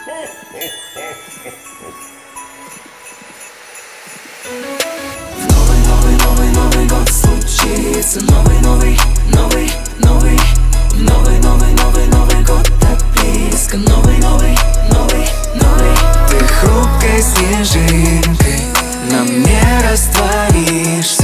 Новый год случится. Новый год так близко. Новый. Ты хрупкой снежинкой, на мне растворишься.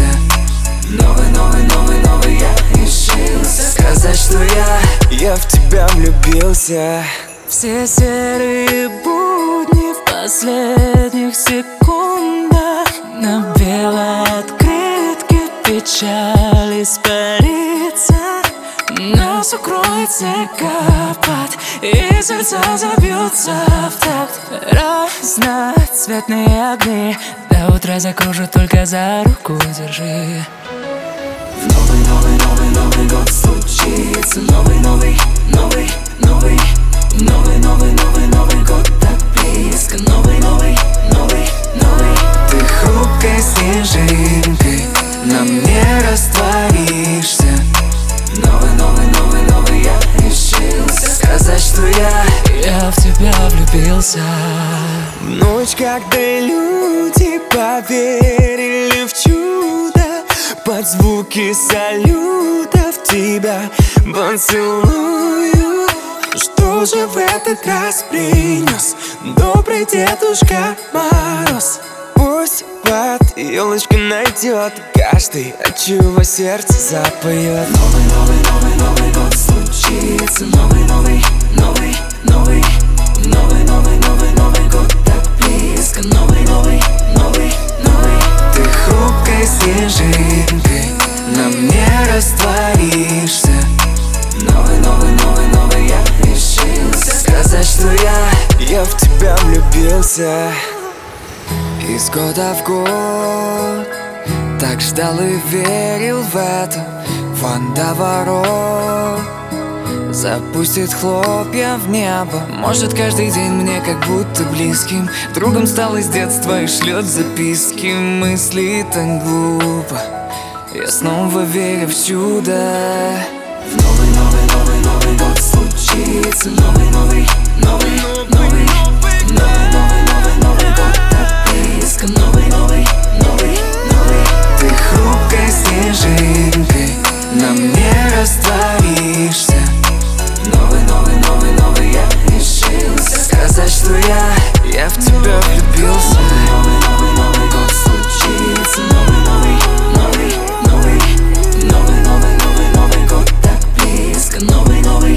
Новый я решился сказать, что я в тебя влюбился. Все серые будни в последних секундах, на белой открытке печаль испарится. Нас укроет снегопад, и сердца забьются в такт. Разноцветные огни до утра закружат, только за руку держи. Новый год случится. Новый год так близко. Новый. Ты хрупкой снежинкой, на мне растворишься. Новый я решился сказать, что я в тебя влюбился. В ночь, когда люди поверили в чудо, под звуки салютов тебя поцелую. Что же в этот раз принес добрый Дедушка Мороз? Пусть под елочкой найдет каждый, от чего сердце запоет. Новый год случится. Новый год так близко. Новый. Ты хрупкой снежинкой, на мне растворишься. Новый я решился сказать, что я в тебя влюбился. Из года в год так ждал и верил в это. Водоворот запустит хлопья в небо. Может, каждый день мне как будто близким другом стал из детства и шлет записки. Мысли так глупо, я снова верю в чудо. Новый год случится. Новый год так близко. Новый. Ты хрупкой снежинкой, на мне растворишься. Новый я решился сказать, что я в тебя влюбился. Новый год случится. Новый год так близко. Новый.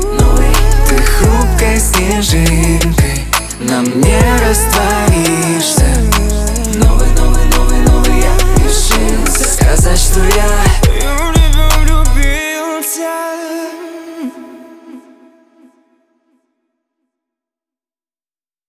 Ты хрупкой снежинкой, на мне растворишься.